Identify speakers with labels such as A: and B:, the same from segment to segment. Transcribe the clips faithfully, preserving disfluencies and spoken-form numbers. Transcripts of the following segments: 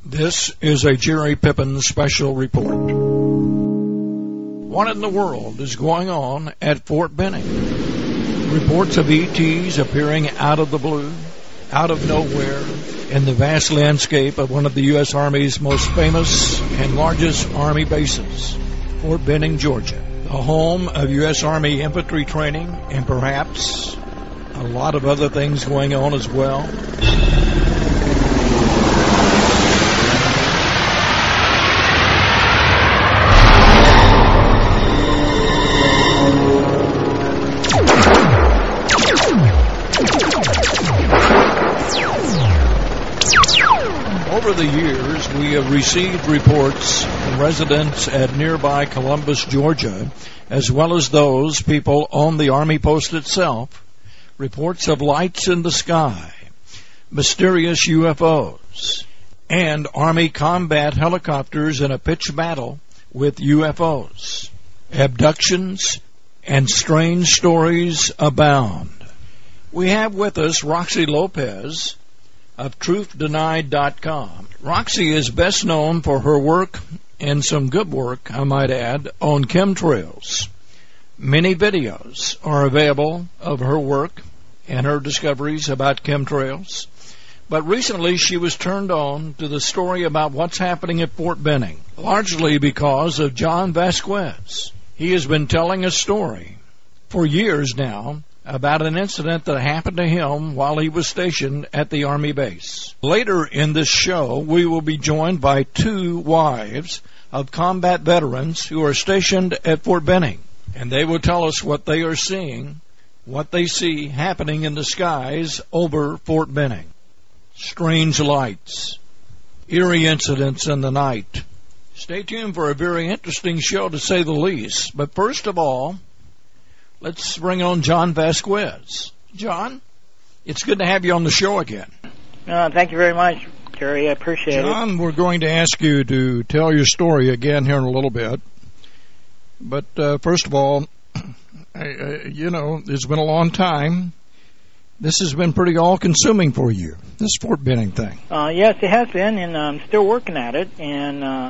A: This is a Jerry Pippin special report. What in the world is going on at Fort Benning? Reports of E Ts appearing out of the blue, out of nowhere, in the vast landscape of one of the U S Army's most famous and largest Army bases, Fort Benning, Georgia, the home of U S Army infantry training and perhaps a lot of other things going on as well. Over the years, we have received reports from residents at nearby Columbus, Georgia, as well as those people on the Army post itself, reports of lights in the sky, mysterious U F Os, and Army combat helicopters in a pitched battle with U F Os. Abductions and strange stories abound. We have with us Roxy Lopez of Truth Denied dot com. Roxy is best known for her work, and some good work, I might add, on chemtrails. Many videos are available of her work and her discoveries about chemtrails. But recently she was turned on to the story about what's happening at Fort Benning, largely because of John Vasquez. He has been telling a story for years now about an incident that happened to him while he was stationed at the Army base. Later in this show, we will be joined by two wives of combat veterans who are stationed at Fort Benning, and they will tell us what they are seeing, what they see happening in the skies over Fort Benning. Strange lights, eerie incidents in the night. Stay tuned for a very interesting show, to say the least. But first of all, let's bring on John Vasquez. John, it's good to have you on the show again.
B: Uh, thank you very much, Jerry. I appreciate
A: John,
B: it.
A: John, we're going to ask you to tell your story again here in a little bit. But uh, first of all, I, uh, you know, it's been a long time. This has been pretty all-consuming for you, this Fort Benning thing.
B: Uh, yes, it has been, and I'm still working at it. And uh,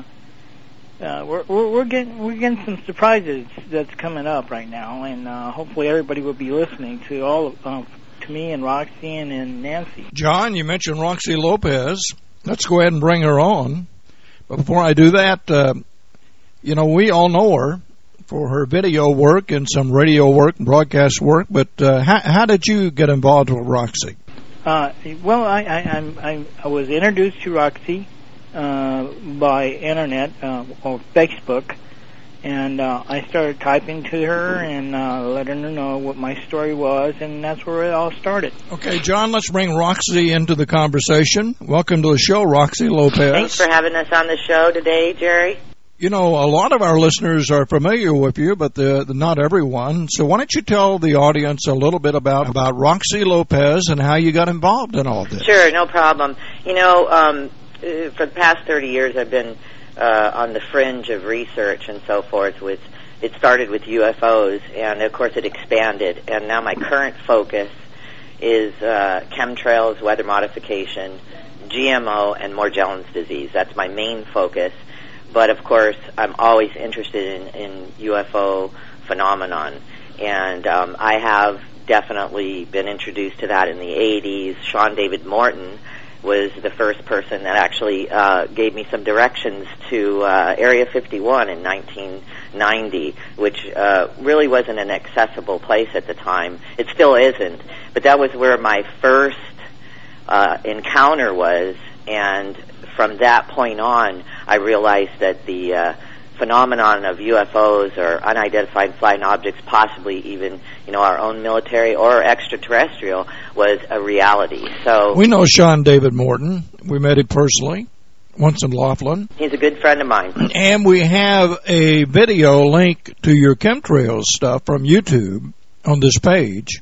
B: uh, we're, we're we're getting we're getting some surprises that's coming up right now, and uh, hopefully everybody will be listening to all of, uh, to me and Roxy and, and Nancy.
A: John, you mentioned Roxy Lopez. Let's go ahead and bring her on. But before I do that, uh, you know, we all know her for her video work and some radio work and broadcast work, but uh, how, how did you get involved with Roxy?
B: Uh, well, I, I, I'm, I, I was introduced to Roxy uh, by internet uh, or Facebook, and uh, I started typing to her and uh, letting her know what my story was, and that's where it all started.
A: Okay, John, let's bring Roxy into the conversation. Welcome to the show, Roxy Lopez.
C: Thanks for having us on the show today, Jerry.
A: You know, a lot of our listeners are familiar with you, but the, the, not everyone. So why don't you tell the audience a little bit about, about Roxy Lopez and how you got involved in all this?
C: Sure, no problem. You know, um, for the past thirty years, I've been uh, on the fringe of research and so forth. With it started with U F Os, and of course it expanded. And now my current focus is uh, chemtrails, weather modification, G M O, and Morgellons disease. That's my main focus. But, of course, I'm always interested in, in U F O phenomenon. And um, I have definitely been introduced to that in the eighties. Sean David Morton was the first person that actually uh, gave me some directions to uh, Area fifty-one in nineteen ninety, which uh, really wasn't an accessible place at the time. It still isn't. But that was where my first uh, encounter was, and from that point on, I realized that the uh, phenomenon of U F Os or unidentified flying objects, possibly even, you know, our own military or extraterrestrial, was a reality. So
A: we know Sean David Morton. We met him personally once in Laughlin.
C: He's a good friend of mine.
A: And we have a video link to your chemtrails stuff from YouTube on this page.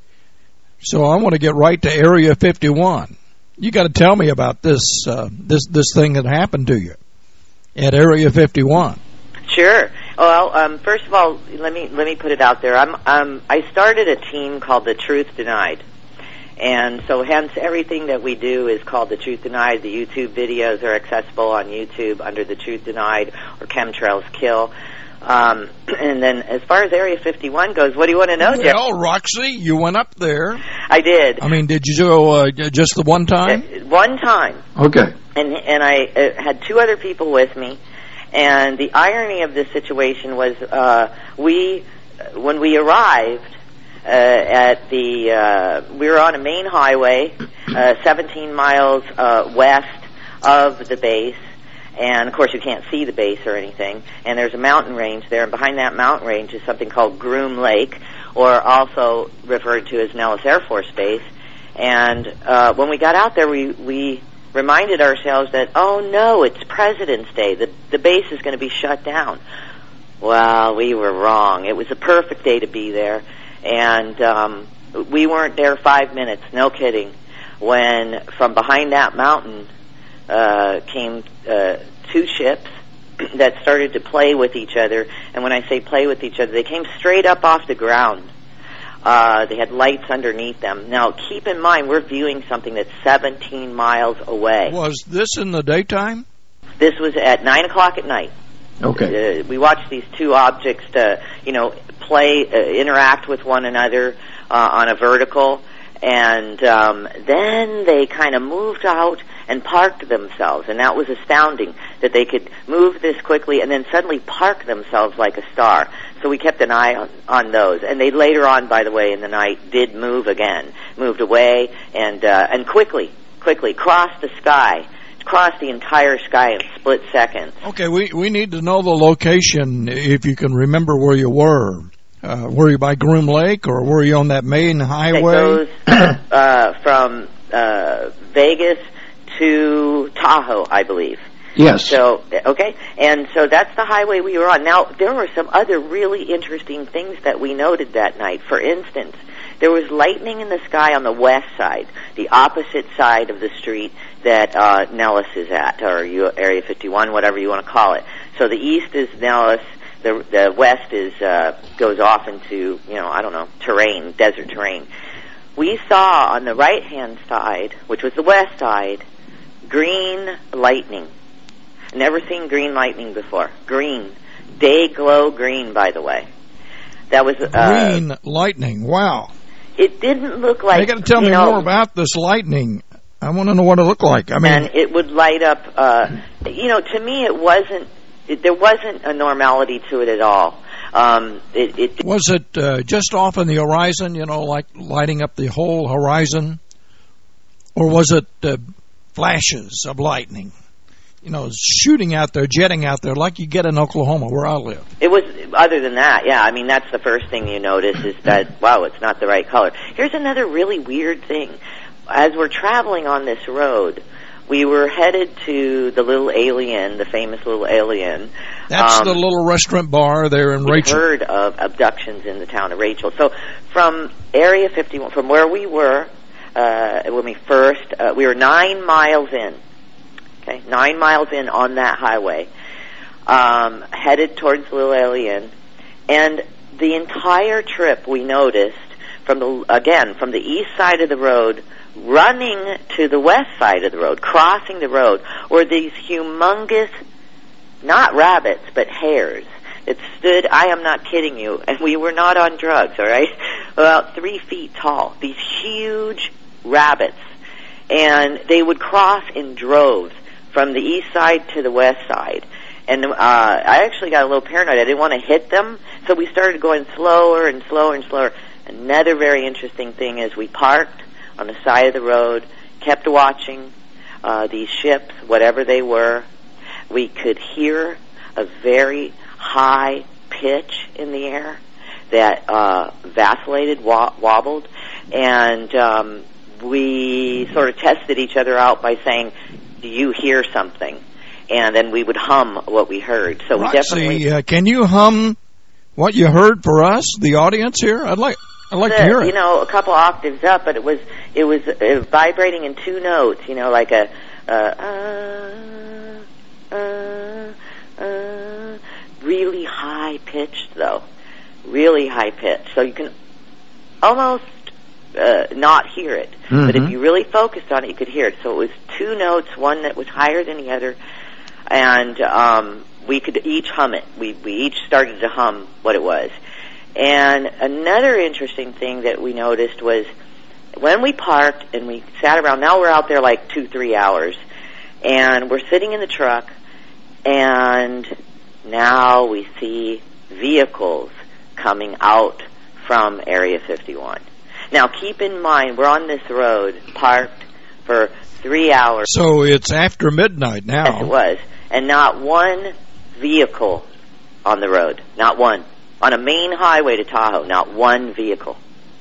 A: So I want to get right to Area fifty-one. You got to tell me about this uh, this this thing that happened to you at Area fifty-one.
C: Sure. Well, um, first of all, let me let me put it out there. I'm um, I started a team called the Truth Denied, And so hence everything that we do is called The Truth Denied. The YouTube videos are accessible on YouTube under The Truth Denied or Chemtrails Kill. Um, and then as far as Area fifty-one goes, what do you want to know, Jeff?
A: Well, Roxy, you went up there.
C: I did.
A: I mean, did you go uh, just the one time?
C: Uh, one time.
A: Okay.
C: And and I uh, had two other people with me. And the irony of this situation was uh, we, when we arrived uh, at the, uh, we were on a main highway, uh, seventeen miles uh, west of the base. And, of course, you can't see the base or anything. And there's a mountain range there. And behind that mountain range is something called Groom Lake, or also referred to as Nellis Air Force Base. And uh, when we got out there, we, we reminded ourselves that, oh, no, it's President's Day. The, the base is going to be shut down. Well, we were wrong. It was a perfect day to be there. And um, we weren't there five minutes, no kidding, when from behind that mountain Uh, came uh, two ships that started to play with each other. And when I say play with each other, they came straight up off the ground. Uh, they had lights underneath them. Now, keep in mind, we're viewing something that's seventeen miles away.
A: Was this in the daytime?
C: This was at nine o'clock at night.
A: Okay.
C: Uh, we watched these two objects to, you know, play, uh, interact with one another uh, on a vertical. And um, then they kind of moved out and parked themselves, and that was astounding that they could move this quickly and then suddenly park themselves like a star. So we kept an eye on, on those, and they later on, by the way, in the night did move again, moved away, and uh, and quickly, quickly crossed the sky, crossed the entire sky in split seconds.
A: Okay, we we need to know the location if you can remember where you were. Uh, were you by Groom Lake, or were you on that main highway?
C: It goes uh, from uh, Vegas to Tahoe, I believe.
A: Yes.
C: So, okay, and so that's the highway we were on. Now, there were some other really interesting things that we noted that night. For instance, there was lightning in the sky on the west side, the opposite side of the street that uh, Nellis is at, or Area fifty-one, whatever you want to call it. So the east is Nellis. The, the west is uh, goes off into, you know, I don't know, terrain, desert terrain. We saw on the right-hand side, which was the west side, green lightning. Never seen green lightning before. Green. Day glow green, by the way. That was... Uh,
A: green lightning, wow.
C: It didn't look like...
A: You got to tell me
C: know,
A: more about this lightning. I want to know what it looked like. I mean,
C: and it would light up... Uh, you know, to me it wasn't... It, there wasn't a normality to it at all. Um, it, it
A: was it uh, just off in the horizon, you know, like lighting up the whole horizon? Or was it uh, flashes of lightning? You know, shooting out there, jetting out there, like you get in Oklahoma, where I live.
C: It was, other than that, yeah, I mean, that's the first thing you notice is that, wow, it's not the right color. Here's another really weird thing. As we're traveling on this road, we were headed to the Little Alien, the famous Little Alien.
A: That's
C: um,
A: the little restaurant bar there in Rachel.
C: We've heard of abductions in the town of Rachel. So from Area fifty-one, from where we were, uh, when we first, uh, we were nine miles in, okay, nine miles in on that highway, um, headed towards Little Alien, and the entire trip we noticed, from the again, from the east side of the road, running to the west side of the road, crossing the road, were these humongous, not rabbits, but hares that stood, I am not kidding you, and we were not on drugs, all right, about three feet tall, these huge rabbits. And they would cross in droves from the east side to the west side. And uh, I actually got a little paranoid. I didn't want to hit them, so we started going slower and slower and slower. Another very interesting thing is we parked on the side of the road, kept watching uh, these ships, whatever they were. We could hear a very high pitch in the air that uh, vacillated, wa- wobbled, and um, we sort of tested each other out by saying, do you hear something? And then we would hum what we heard. So
A: Roxy,
C: we definitely...
A: Uh, can you hum what you heard for us, the audience here? I'd like... I'd like to hear it.
C: You know, a couple octaves up, but it was it was uh, vibrating in two notes. You know, like a uh, uh, uh, uh, really high pitched, though, really high pitched. So you can almost uh, not hear it.
D: Mm-hmm.
C: But if you really focused on it, you could hear it. So it was two notes, one that was higher than the other, and um, we could each hum it. We, we each started to hum what it was. And another interesting thing that we noticed was when we parked and we sat around, now we're out there like two, three hours, and we're sitting in the truck, and now we see vehicles coming out from Area fifty-one. Now, keep in mind, we're on this road, parked for three hours.
A: So it's after midnight now.
C: Yes, it was. And not one vehicle on the road. Not one. On a main highway to Tahoe, not one vehicle.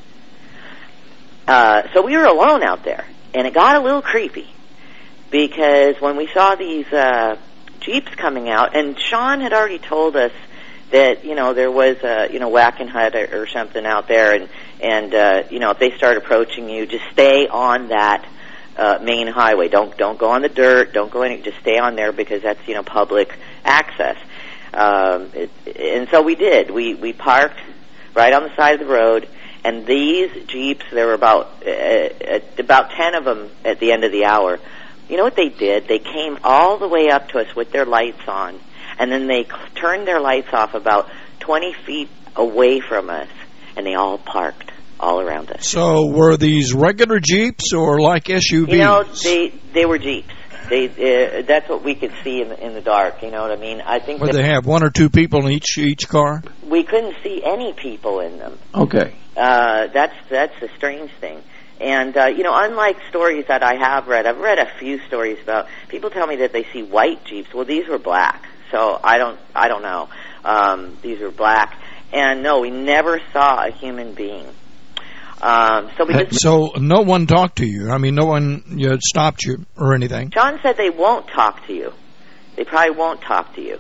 C: Uh, so we were alone out there. And it got a little creepy. Because when we saw these uh, Jeeps coming out, and Sean had already told us that, you know, there was a, you know, whacking hut or, or something out there, and, and uh, you know, if they start approaching you, just stay on that uh, main highway. Don't don't go on the dirt. Don't go in. Just stay on there because that's, you know, public access. Um, it, and so we did. We we parked right on the side of the road, and these Jeeps, there were about uh, about ten of them at the end of the hour. You know what they did? They came all the way up to us with their lights on. And then they turned their lights off about twenty feet away from us, and they all parked all around us.
A: So were these regular Jeeps or like S U Vs?
C: You know, they they were Jeeps. They uh, that's what we could see in the, in the dark. You know what I mean? I think.
A: Would they have one or two people in each each car?
C: We couldn't see any people in them.
D: Okay.
C: Uh, that's that's the strange thing. And, uh, you know, unlike stories that I have read, I've read a few stories about, people tell me that they see white Jeeps. Well, these were black. So I don't, I don't know. Um, these were black. And no, we never saw a human being. Um, so we just.
A: So no one talked to you? I mean, no one you know, stopped you or anything?
C: John said they won't talk to you. They probably won't talk to you.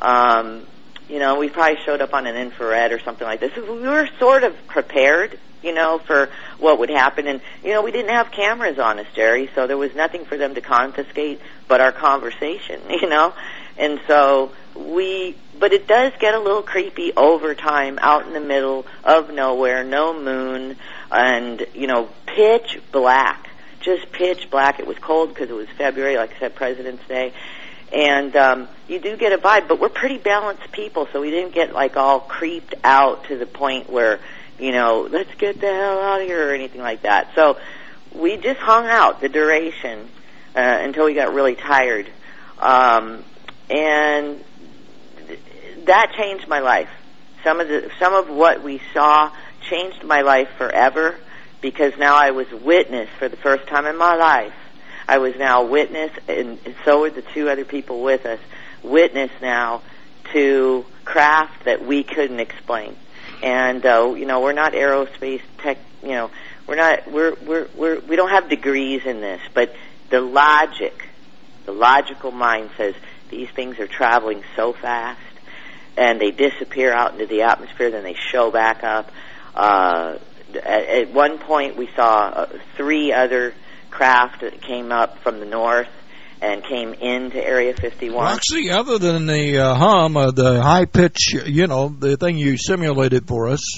C: Um, you know, we probably showed up on an infrared or something like this. We were sort of prepared, you know, for what would happen. And, you know, we didn't have cameras on us, Jerry, so there was nothing for them to confiscate but our conversation, you know. And so we, but it does get a little creepy over time, out in the middle of nowhere, no moon, and, you know, pitch black, just pitch black. It was cold because it was February, like I said, President's Day. And um, you do get a vibe, but we're pretty balanced people, so we didn't get, like, all creeped out to the point where, you know, let's get the hell out of here or anything like that. So we just hung out the duration uh, until we got really tired. Um, and th- that changed my life. Some of the some of what we saw changed my life forever because now I was witness for the first time in my life. I was now witness, and so were the two other people with us, witness now to craft that we couldn't explain. And uh, you know, we're not aerospace tech. You know, we're not. We're we're we're we don't have degrees in this, but the logic, the logical mind says these things are traveling so fast, and they disappear out into the atmosphere, then they show back up. Uh, at, at one point, we saw uh, three other craft that came up from the north and came into Area fifty-one.
A: Roxy, other than the uh, hum, uh, the high pitch, you know, the thing you simulated for us,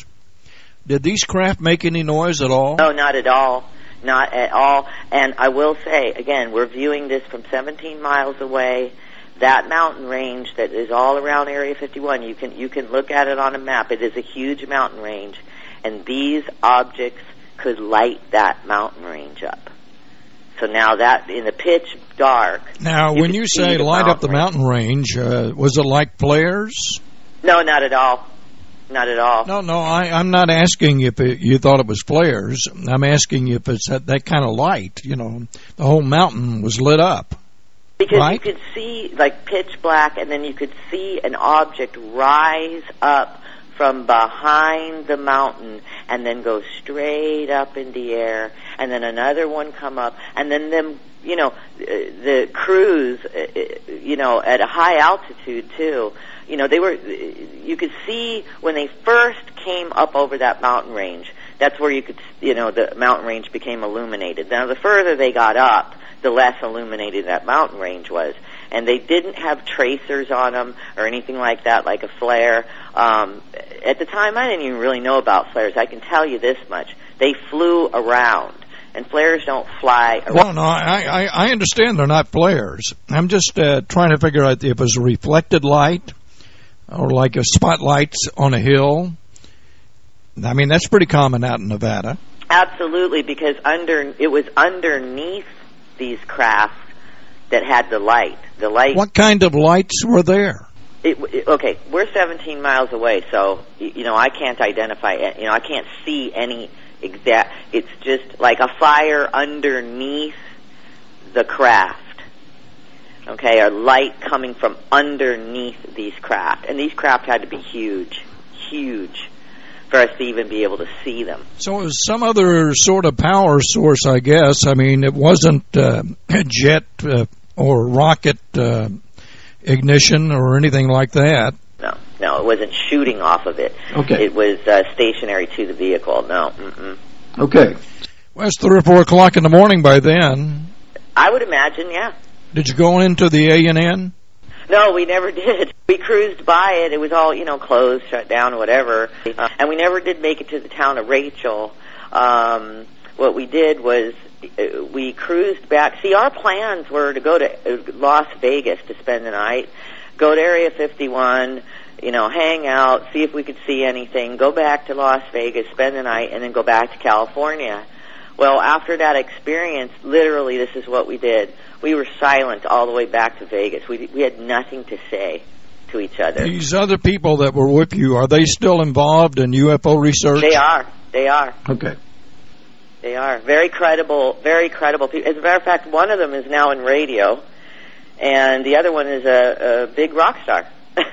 A: did these craft make any noise at all?
C: No, not at all. Not at all. And I will say, again, we're viewing this from seventeen miles away. That mountain range that is all around Area fifty-one, you can you can look at it on a map. It is a huge mountain range, and these objects could light that mountain range up. So now that in the pitch dark.
A: Now,
C: you
A: when you say light up the mountain range, uh, was it like flares?
C: No, not at all. Not at all.
A: No, no, I, I'm not asking if it, you thought it was flares. I'm asking if it's that, that kind of light. You know, the whole mountain was lit up.
C: Because
A: right?
C: You could see, like, pitch black, and then you could see an object rise up from behind the mountain and then go straight up in the air, and then another one come up, and then them, you know, the crews, you know, at a high altitude, too. You know, they were, you could see when they first came up over that mountain range, that's where you could, you know, the mountain range became illuminated. Now, the further they got up, the less illuminated that mountain range was. And they didn't have tracers on them or anything like that, like a flare. Um, at the time, I didn't even really know about flares. I can tell you this much. They flew around. And flares don't fly around.
A: Well, no, I, I, I understand they're not flares. I'm just uh, trying to figure out if it was reflected light or like a spotlights on a hill. I mean, that's pretty common out in Nevada.
C: Absolutely, because under it was underneath these craft that had the light. The light.
A: What kind of lights were there?
C: It, it, okay, we're seventeen miles away, so you know I can't identify. You know, I can't see any exact. It's just like a fire underneath the craft. Okay, or light coming from underneath these craft, and these craft had to be huge, huge, for us to even be able to see them.
A: So it was some other sort of power source, I guess. I mean, it wasn't uh, jet uh, or rocket uh, ignition or anything like that.
C: No, no, it wasn't shooting off of it.
A: Okay.
C: It was uh, stationary to the vehicle. No. Mm-mm.
A: Okay. Well, it's three or four o'clock in the morning by then.
C: I would imagine, yeah.
A: Did you go into the A and N?
C: No, we never did. We cruised by it. It was all, you know, closed, shut down, whatever. Uh, and we never did make it to the town of Rachel. Um, what we did was uh, we cruised back. See, our plans were to go to uh, Las Vegas to spend the night, go to Area fifty-one, you know, hang out, see if we could see anything, go back to Las Vegas, spend the night, and then go back to California. Well, after that experience, literally this is what we did. We were silent all the way back to Vegas. We we had nothing to say to each other.
A: These other people that were with you, are they still involved in U F O research?
C: They are. They are.
A: Okay.
C: They are. Very credible, very credible people. As a matter of fact, one of them is now in radio, and the other one is a, a big rock star.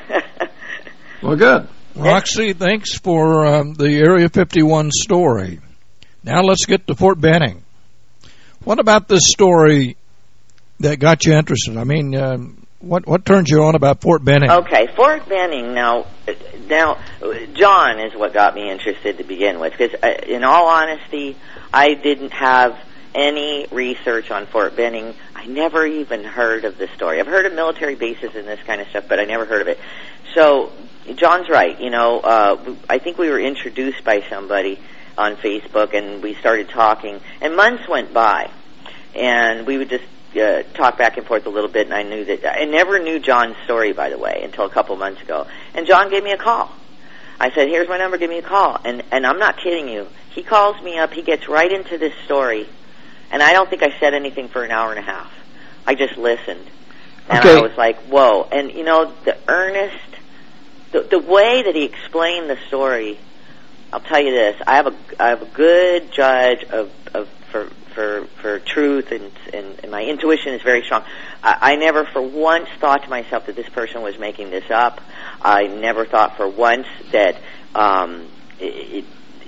A: Well, good. Roxy, thanks for um, the Area fifty-one story. Now let's get to Fort Benning. What about this story that got you interested? I mean, um, what what turned you on about Fort Benning?
C: Okay, Fort Benning. Now, now, John is what got me interested to begin with. Because, uh, in all honesty, I didn't have any research on Fort Benning. I never even heard of the story. I've heard of military bases and this kind of stuff, but I never heard of it. So, John's right. You know, uh, I think we were introduced by somebody on Facebook, and we started talking, and months went by, and we would just Uh, talk back and forth a little bit, and I knew that I never knew John's story, by the way, until a couple months ago. And John gave me a call. I said, "Here's my number. Give me a call." And and I'm not kidding you. He calls me up. He gets right into this story, and I don't think I said anything for an hour and a half. I just listened, and
A: okay.
C: I was like, "Whoa!" And you know, the earnest, the the way that he explained the story. I'll tell you this: I have a I have a good judge of of for. For, for truth, and, and, and my intuition is very strong. I, I never for once thought to myself that this person was making this up. I never thought for once that um, it,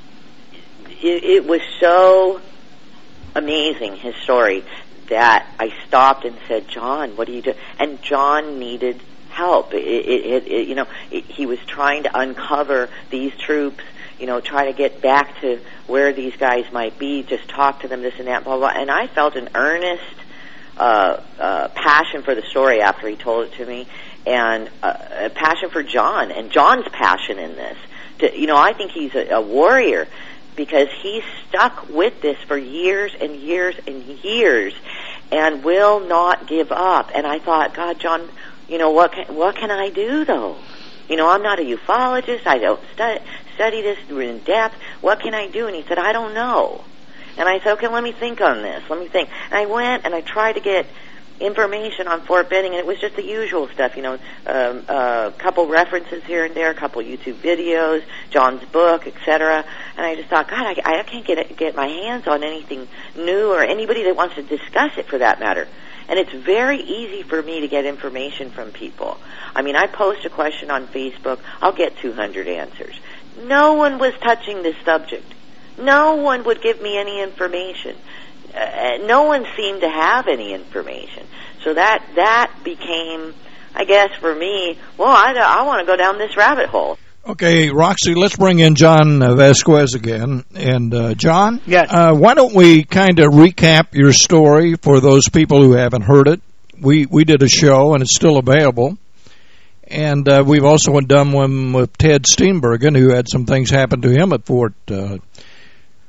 C: it, it was so amazing, his story, that I stopped and said, "John, what are you doing?" And John needed help. It, it, it, it, you know, it, he was trying to uncover these troops, you know, try to get back to where these guys might be, just talk to them, this and that, blah, blah. And I felt an earnest uh, uh, passion for the story after he told it to me, and uh, a passion for John, and John's passion in this. To, you know, I think he's a, a warrior, because he's stuck with this for years and years and years and will not give up. And I thought, God, John, you know, what can, what can I do, though? You know, I'm not a ufologist. I don't study, study this in depth. What can I do? And he said, I don't know. And I said, okay, let me think on this. Let me think. And I went and I tried to get information on Fort Benning, and it was just the usual stuff, you know, um, a uh, couple references here and there, a couple YouTube videos, John's book, et cetera. And I just thought, God, I, I can't get get my hands on anything new, or anybody that wants to discuss it, for that matter. And it's very easy for me to get information from people. I mean, I post a question on Facebook, I'll get two hundred answers. No one was touching this subject. No one would give me any information. Uh, no one seemed to have any information. So that that became, I guess, for me, well, I, I want to go down this rabbit hole.
A: Okay, Roxy, let's bring in John Vasquez again. And, uh, John?
B: Yes.
A: Uh, why don't we kind of recap your story for those people who haven't heard it? We we did a show, and it's still available. And uh, we've also done one with Ted Steenbergen, who had some things happen to him at Fort uh,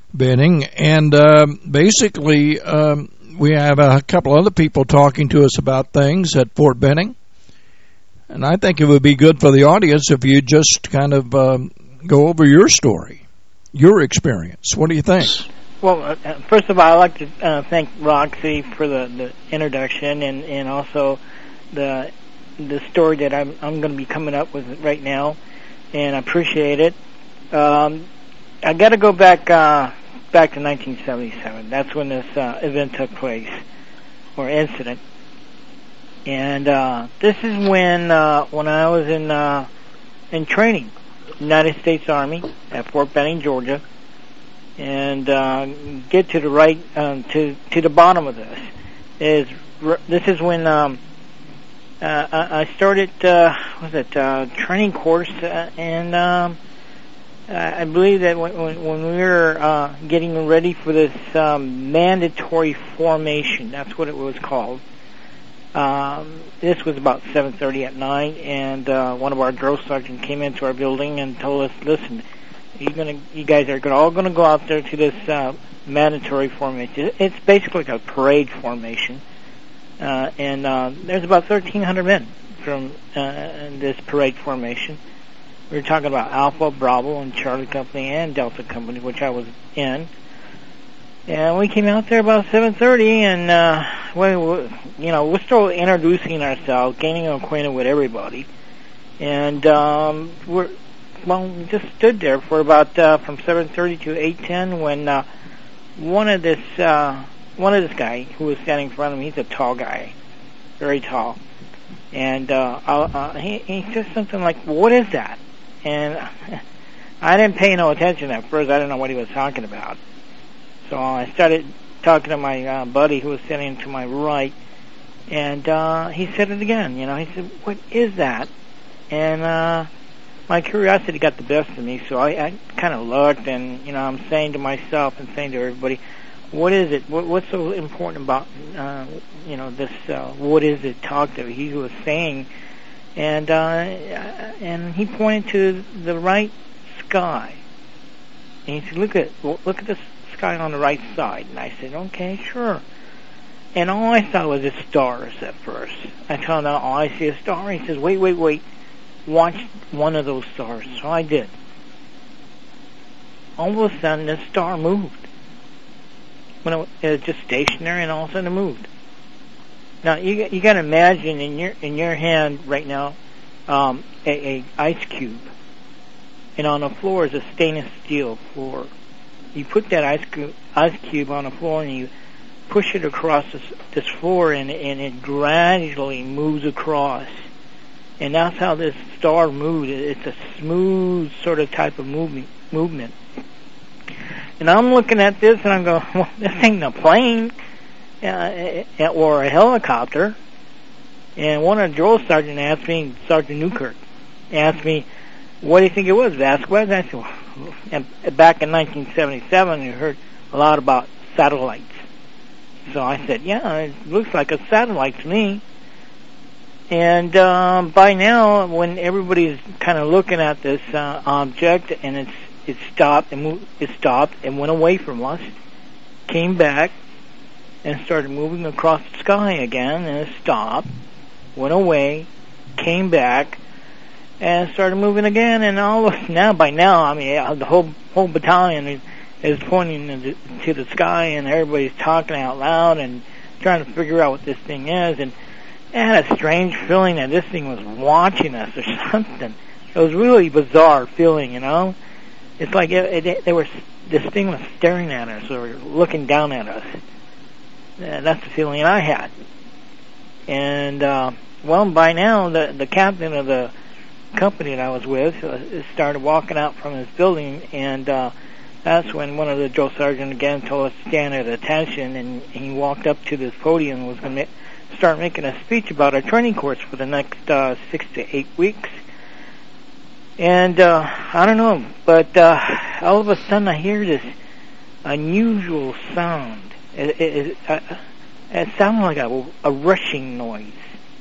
A: Benning, and um, basically um, we have a couple other people talking to us about things at Fort Benning, and I think it would be good for the audience if you just kind of um, go over your story, your experience. What do you think?
B: Well, uh, first of all, I'd like to uh, thank Roxy for the, the introduction and, and also the the story that I'm I'm going to be coming up with right now, and I appreciate it. Um, I got to go back uh, back to nineteen seventy-seven. That's when this uh, event took place, or incident. And uh, this is when uh, when I was in uh, in training, United States Army at Fort Benning, Georgia. And uh, get to the right, um, to to the bottom of this. Is this is when um, uh, I started, uh, what was it, uh, training course, uh, and um, I believe that when, when we were uh, getting ready for this um, mandatory formation, that's what it was called. Um, this was about seven thirty at night, and uh, one of our drill sergeants came into our building and told us, listen, You're gonna, you guys are gonna, all going to go out there to this uh, mandatory formation. It's basically like a parade formation, uh, and uh, there's about thirteen hundred men from uh, this parade formation. We were talking about Alpha, Bravo, and Charlie Company and Delta Company, which I was in. And we came out there about seven thirty, and uh, we, we, you know, we're still introducing ourselves, gaining acquainted with everybody, and um, we're. Well, we just stood there for about uh, from seven thirty to eight ten when uh, one of this uh, one of this guy who was standing in front of me, he's a tall guy, very tall, and uh, uh, he, he said something like, "What is that?" And I didn't pay no attention at first. I didn't know what he was talking about. So I started talking to my uh, buddy who was sitting to my right, and uh, he said it again. You know, he said, "What is that?" And uh, my curiosity got the best of me, so I, I kind of looked, and, you know, I'm saying to myself and saying to everybody, what is it? What, what's so important about, uh, you know, this, uh, what is it talk that he was saying? And, uh, and he pointed to the right sky. And he said, look at, look at the sky on the right side. And I said, okay, sure. And all I saw was the stars at first. I found out, oh, I see a star. He says, wait, wait, wait. Watch one of those stars. So I did. All of a sudden, the star moved. When it was just stationary, and all of a sudden it moved. Now you you got to imagine in your in your hand right now um, a, a ice cube, and on the floor is a stainless steel floor. You put that ice cube ice cube on the floor, and you push it across this, this floor, and and it gradually moves across. And that's how this star moved. It's a smooth sort of type of movement. movement. And I'm looking at this, and I'm going, well, this ain't a plane uh, or a helicopter. And one of the drill sergeants asked me, Sergeant Newkirk, asked me, what do you think it was, Vasquez? And I said, well, and back in nineteen seventy-seven, you heard a lot about satellites. So I said, yeah, it looks like a satellite to me. And um, by now, when everybody's kind of looking at this uh, object, and it's it stopped and moved, it stopped and went away from us, came back and started moving across the sky again, and it stopped, went away, came back, and started moving again. And all of now, by now, I mean, the whole whole battalion is, is pointing to the, to the sky, and everybody's talking out loud and trying to figure out what this thing is. And I had a strange feeling that this thing was watching us or something. It was really bizarre feeling, you know. It's like it, it, they were. This thing was staring at us or looking down at us. And that's the feeling I had. And uh, well, by now the the captain of the company that I was with uh, started walking out from his building, and uh, that's when one of the drill sergeants again told us to stand at attention, and he walked up to this podium and was going to start making a speech about our training course for the next uh, six to eight weeks. And uh, I don't know, but uh, all of a sudden I hear this unusual sound. It, it, it, uh, it sounded like a, a rushing noise.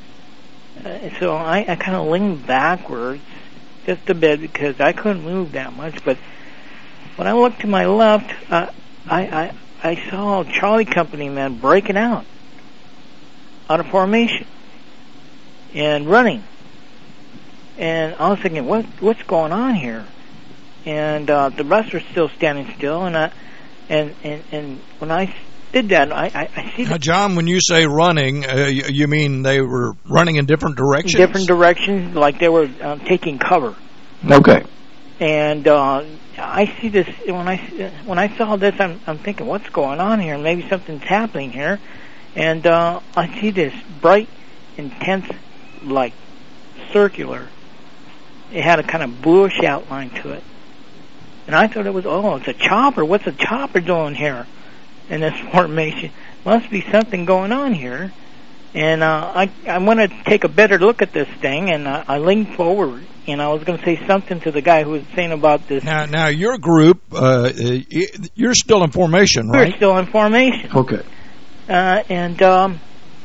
B: Uh, so I, I kind of leaned backwards just a bit because I couldn't move that much, but when I looked to my left, uh, I, I I saw Charlie Company men breaking out out of formation and running. And I was thinking, what what's going on here? And uh, the rest were still standing still. And I, and, and and when I did that, I I, I see.
A: Now, John, when you say running, uh, you, you mean they were running in different directions?
B: Different directions, like they were um, taking cover.
D: Okay.
B: And uh, I see this when I when I saw this, I'm I'm thinking, what's going on here? Maybe something's happening here. And uh, I see this bright, intense, like circular. It had a kind of bluish outline to it, and I thought it was, oh, it's a chopper. What's a chopper doing here in this formation? Must be something going on here. And uh, I I want to take a better look at this thing, and uh, I leaned forward, and I was going to say something to the guy who was saying about this.
A: Now, now your group, uh, you're still in formation, right?
B: We're still in formation.
D: Okay.
B: Uh, and um,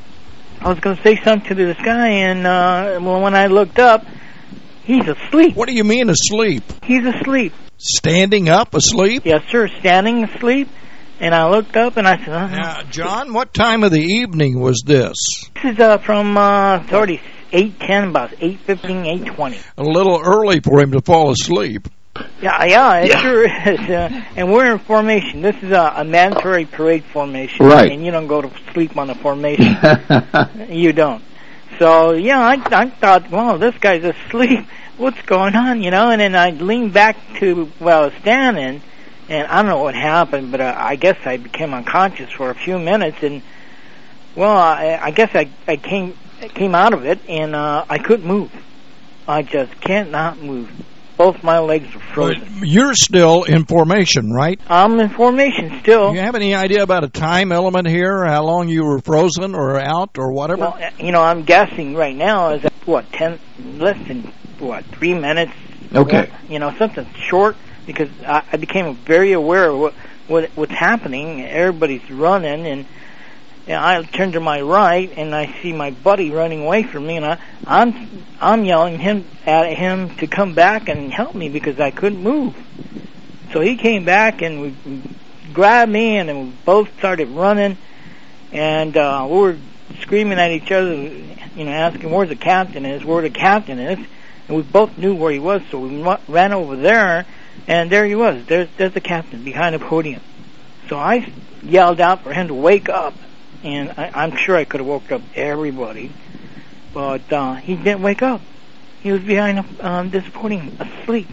B: I was going to say something to this guy, and uh, well, when I looked up, he's asleep.
A: What do you mean asleep?
B: He's asleep.
A: Standing up asleep?
B: Yes, sir, standing asleep. And I looked up and I said, uh-huh.
A: Now, John, what time of the evening was this?
B: This is uh, from uh, thirty, eight ten, about eight fifteen, eight twenty.
A: A little early for him to fall asleep.
B: Yeah, yeah, it
D: Yeah.
B: sure is. Uh, and we're in formation. This is a, a mandatory parade formation.
D: Right.
B: And you don't go to sleep on the formation. You don't. So, yeah, I, I thought, well, this guy's asleep. What's going on, you know? And then I leaned back to where I was standing, and I don't know what happened, but uh, I guess I became unconscious for a few minutes, and, well, I, I guess I, I came came out of it, and uh, I couldn't move. I just cannot move. Both my legs were frozen.
A: But you're still in formation, right?
B: I'm in formation still.
A: Do you have any idea about a time element here, how long you were frozen or out or whatever?
B: Well, you know, I'm guessing right now is, what, ten, less than, what, three minutes?
D: Okay.
B: You know, something short, because I, I became very aware of what, what what's happening. Everybody's running, and, and I turn to my right, and I see my buddy running away from me, and I, I'm I'm yelling him at him to come back and help me because I couldn't move. So he came back, and we, we grabbed me, and then we both started running, and uh, we were screaming at each other, you know, asking where the captain is, where the captain is, and we both knew where he was, so we ran over there. And there he was. There's, there's the captain behind the podium. So I yelled out for him to wake up, and I, I'm sure I could have woke up everybody, but uh, he didn't wake up. He was behind um, this podium, asleep,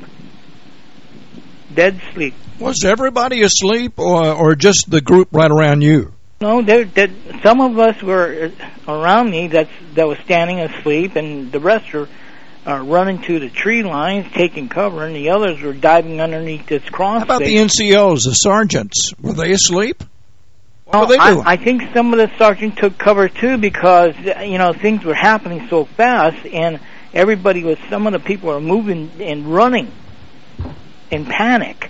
B: dead sleep.
A: Was everybody asleep, or, or just the group right around you?
B: No, there, there, some of us were around me that's, that was standing asleep, and the rest were Uh, running to the tree lines, taking cover, and the others were diving underneath this cross.
A: How about
B: thing.
A: the N C Os, the sergeants? Were they asleep? What
B: well,
A: were they doing?
B: I, I think some of the sergeants took cover too because, you know, things were happening so fast, and everybody was, some of the people were moving and running in panic.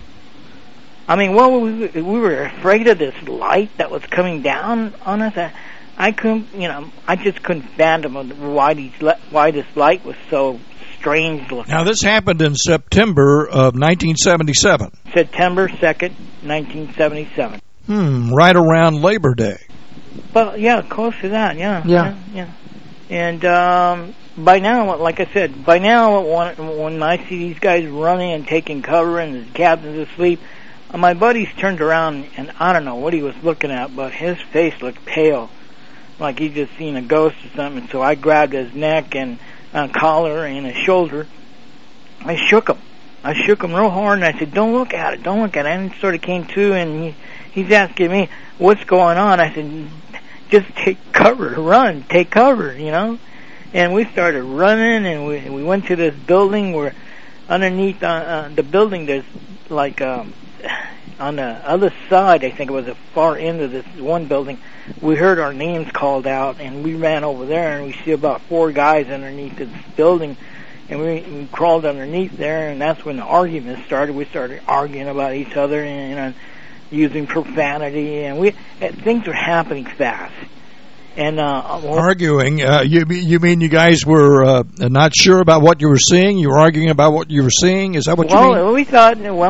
B: I mean, well, we, we were afraid of this light that was coming down on us. I, I couldn't, you know, I just couldn't fathom why these, why this light was so strange looking.
A: Now, this happened in September of nineteen seventy-seven.
B: September second, nineteen seventy-seven.
A: Hmm, right around Labor Day.
B: Well, yeah, close to that, yeah.
D: Yeah.
B: Yeah. yeah. And um, by now, like I said, by now, when, when I see these guys running and taking cover and the captain's asleep, my buddies turned around, and I don't know what he was looking at, but his face looked pale, like he'd just seen a ghost or something. So I grabbed his neck and uh, collar and his shoulder. I shook him. I shook him real hard, and I said, don't look at it, don't look at it. And he sort of came to, and he, he's asking me, what's going on? I said, just take cover, run, take cover, you know. And we started running, and we we went to this building where underneath uh, uh, the building there's like um, on the other side, I think it was the far end of this one building, we heard our names called out, and we ran over there, and we see about four guys underneath this building, and we, we crawled underneath there, and that's when the argument started. We started arguing about each other and, you know, using profanity, and we things were happening fast. And uh, well,
A: arguing, uh, you you mean you guys were uh, not sure about what you were seeing? You were arguing about what you were seeing. Is that what
B: well,
A: you mean?
B: we thought, well,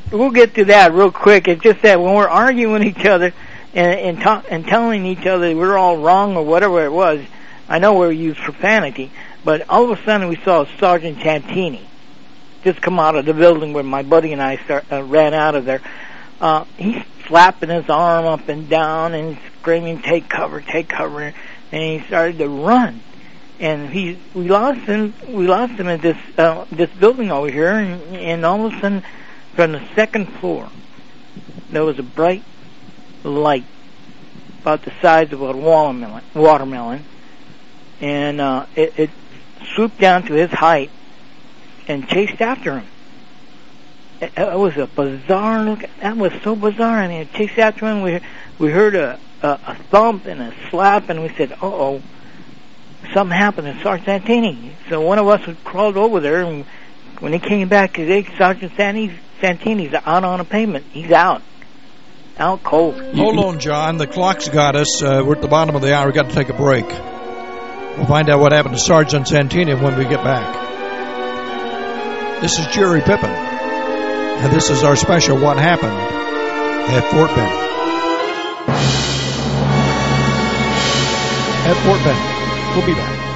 B: we'll get to that real quick. It's just that when we're arguing with each other and and, ta- and telling each other we're all wrong or whatever it was, I know we used profanity, but all of a sudden we saw Sergeant Santini just come out of the building where my buddy and I start, uh, ran out of there. Uh, he's flapping his arm up and down and screaming, "Take cover, take cover!" And he started to run. And he, we lost him. We lost him at this uh, this building over here, and, and all of a sudden, from the second floor, there was a bright light about the size of a watermelon. Watermelon, and uh, it, it swooped down to his height and chased after him. It, it was a bizarre look. That was so bizarre, and it chased after him. We we heard a, a, a thump and a slap, and we said, "Uh oh." Something happened to Sergeant Santini. So one of us crawled over there, and when he came back today, Sergeant Santini's, Santini's out on the pavement. He's out. Out cold.
A: Hold on, John. The clock's got us. Uh, we're at the bottom of the hour. We've got to take a break. We'll find out what happened to Sergeant Santini when we get back. This is Jerry Pippin, and this is our special What Happened at Fort Benning. At Fort Benning. We'll be back.